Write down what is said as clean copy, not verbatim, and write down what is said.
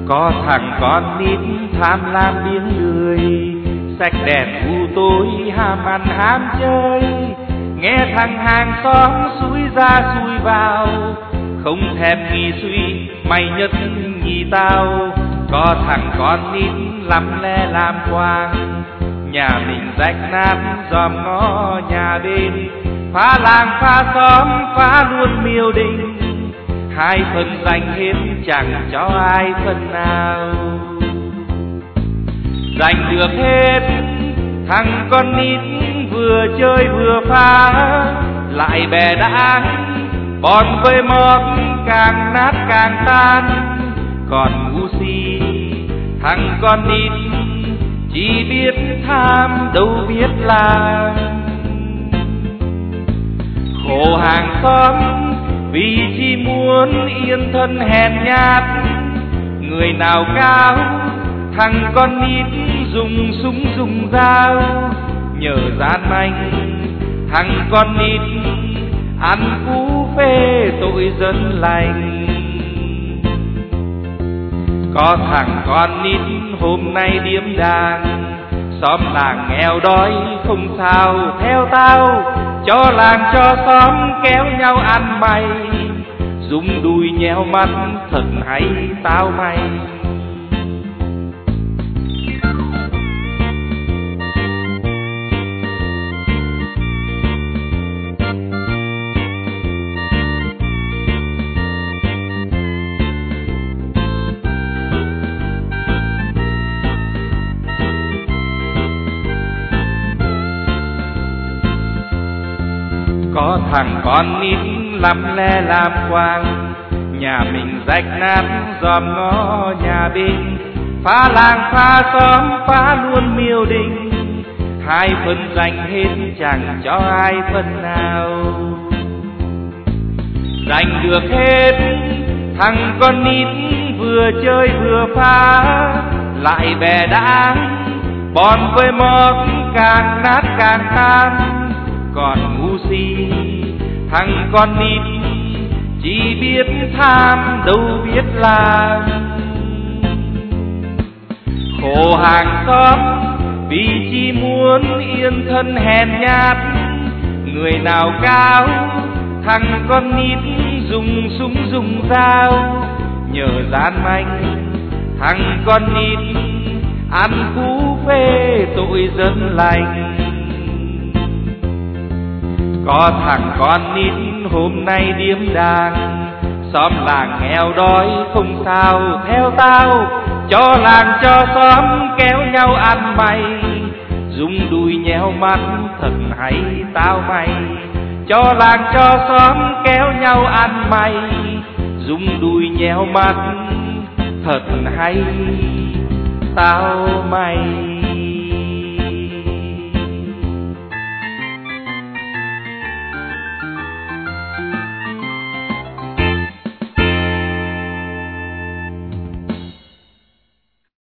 Có thằng con nít tham lam biếng lười, sạch đèn u tối ham ăn ham chơi. Nghe thằng hàng xóm xúi ra xúi vào, không thèm nghi suy mày nhất nhì tao. Có thằng con nít lắm le làm quang, nhà mình rách nát dòm ngó nhà bên. Phá làng phá xóm phá luôn miêu đình, hai phần dành hết chẳng cho ai phần nào. Giành được hết thằng con nít vừa chơi vừa phá, lại bè đảng bọn với mót càng nát càng tan. Còn ngu si thằng con nít chỉ biết tham đâu biết làm. Khổ hàng xóm vì chỉ muốn yên thân hèn nhát, người nào cao thằng con nít dùng súng dùng dao. Nhờ gian manh thằng con nít ăn cú phê tội dân lành. Có thằng con nít hôm nay điếm đàng, xóm làng nghèo đói không sao theo tao. Cho làng cho xóm kéo nhau ăn mày, dùng đùi nheo mắt thật hay tao mày. Có thằng con nít lắm le làm quang, nhà mình rách nát dòm ngó nhà bên. Phá làng phá xóm phá luôn miêu đình, hai phần dành hết chẳng cho ai phần nào. Giành được hết thằng con nít vừa chơi vừa phá, lại bè đảng bọn với mót càng nát càng tan. Còn ngu si thằng con nít chỉ biết tham đâu biết làm. Khổ hàng xóm vì chỉ muốn yên thân hèn nhát, người nào cao thằng con nít dùng súng dùng dao. Nhờ gian manh thằng con nít ăn cú phê tội dân lành. Có thằng con nít hôm nay điếm đàng, xóm làng nghèo đói không sao theo tao. Cho làng cho xóm kéo nhau ăn mày, dùng đùi nheo mắt thật hay tao mày. Cho làng cho xóm kéo nhau ăn mày, dùng đùi nheo mắt thật hay tao mày.